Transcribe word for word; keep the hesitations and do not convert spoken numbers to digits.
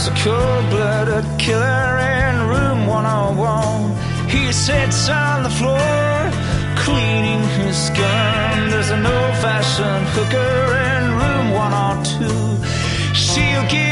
There's a cold-blooded killer in room one oh one. He sits on the floor, cleaning his gun. There's an old-fashioned hooker in room one oh two. She'll give